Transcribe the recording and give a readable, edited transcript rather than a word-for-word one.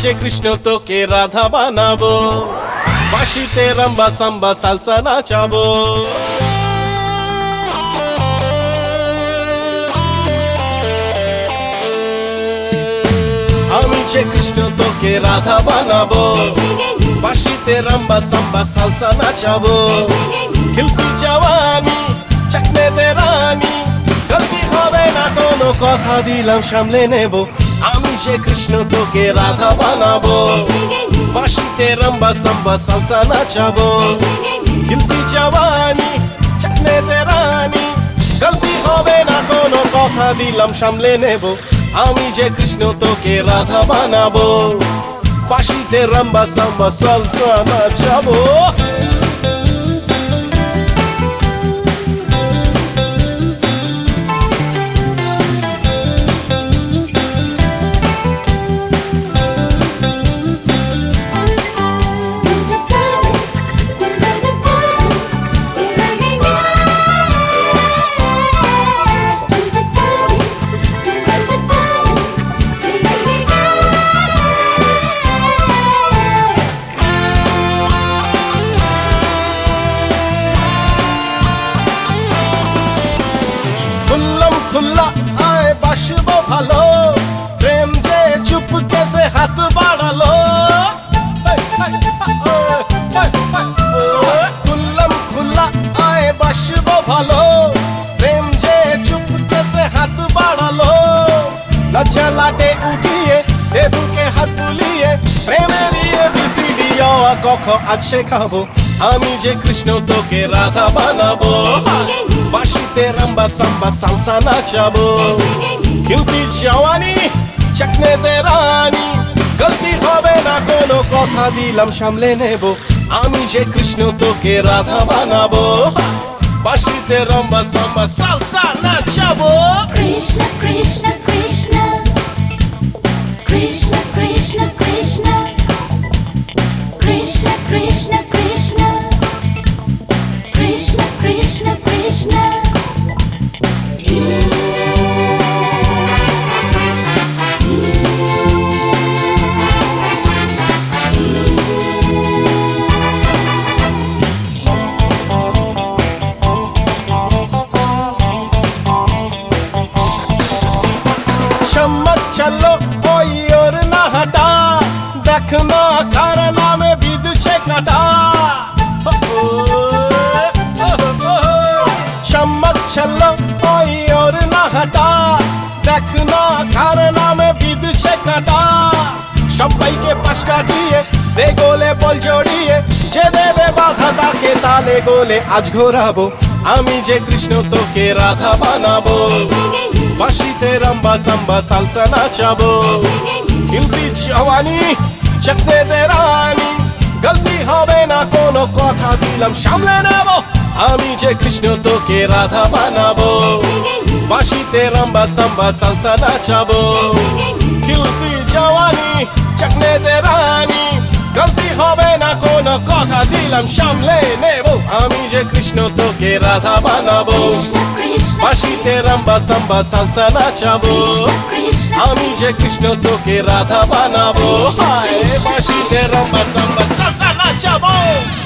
যে কৃষ্ণ তোকে রাধা বানাবো, বাঁশিতে রাম্বা সাম্বা সালসা নাচাবো। আমি যে কৃষ্ণ তোকে রাধা বানাবো, বাঁশিতে রাম্বা সাম্বা সালসা নাচাবো। খিলতি জওয়ানি চকনে দে রানী, গলতি হবে না কোনো, কথা দিলাম সামলে নেব। আমি যে কৃষ্ণ তোকে রাধা বানাবো, বাঁশিতে রাম্বা সাম্বা সালসা নাচাবো। খিলতি জওয়ানি চকনে দে রানী, গলতি হবে না কোনো, কথা দিলাম সামলে নেব। আমি যে কৃষ্ণ তোকে রাধা বানাবো, বাঁশিতে রাম্বা সাম্বা সালসা নাচাবো। खुल्ला आए बाशबो भालो, प्रेम जे चुपके से हाथ बाड़ालो। खुल्लम खुल्ला आए बाशबो भालो, प्रेम जे चुपके से हाथ बाड़ालो। लज्जा लाटे उठिए देबू के हाथ बुलिए, प्रेमेरिए बिसिडिया कखो आज शेखाबो। আমি যে কৃষ্ণ তোকে রাধা বানাবো, বাঁশিতে রাম্বা সাম্বা সালসা নাচাবো। খিলতি জওয়ানি চকনে দে রানী, গলতি হবে না কোনো, কথা দিলাম সামলে নেব। আমি যে কৃষ্ণ তোকে রাধা বানাবো, বাঁশিতে রাম্বা সাম্বা সালসা নাচাবো। কৃষ্ণ কৃষ্ণ কৃষ্ণ কৃষ্ণ কৃষ্ণ কৃষ্ণ কৃষ্ণ কৃষ্ণ কৃষ্ণ কৃষ্ণ কৃষ্ণ কৃষ্ণ। चम्मच चलो कोई और ना हटा, देखना करना में विदुषे कटा। चम्मच चलो कोई और ना हटा, देखना करना में विदुषे कटा। সবাইকে পাশ কাটিয়ে দে গোলে বল জড়িয়ে, যে দেবে বাধা তাকে তালে গোলে আজ ঘোরাবো। আমি যে কৃষ্ণ তোকে রাধা বানাবো, বাঁশিতে রাম্বা সাম্বা সালসা নাচাবো। খিলতি জওয়ানি চকনে দে রানী, গলতি হবে না কোনো, কথা দিলাম সামলে নেব। আমি যে কৃষ্ণ তোকে রাধা বানাবো, বাঁশিতে রাম্বা সাম্বা সালসা নাচাবো। খিলতি জওয়ানি চকনে দে রানী, গলতি হবে না কোনো, কথা দিলাম সামলে নেব। আমি যে কৃষ্ণ তোকে রাধা বানাবো, বাঁশিতে রাম্বা সাম্বা সালসা নাচাবো। আমি যে কৃষ্ণ তোকে রাধা বানাবো, বাঁশিতে রাম্বা সাম্বা সালসা নাচাবো।